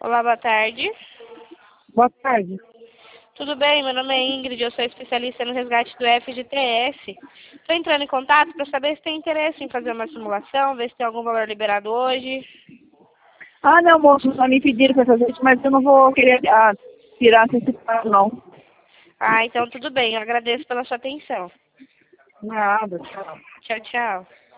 Olá, boa tarde. Boa tarde. Tudo bem? Meu nome é Ingrid, eu sou especialista no resgate do FGTS. Estou entrando em contato para saber se tem interesse em fazer uma simulação, ver se tem algum valor liberado hoje. Ah, não, moço, só me pediram para fazer isso, mas eu não vou querer tirar antecipado, não. Ah, então tudo bem, eu agradeço pela sua atenção. Nada, tchau. Tchau, tchau.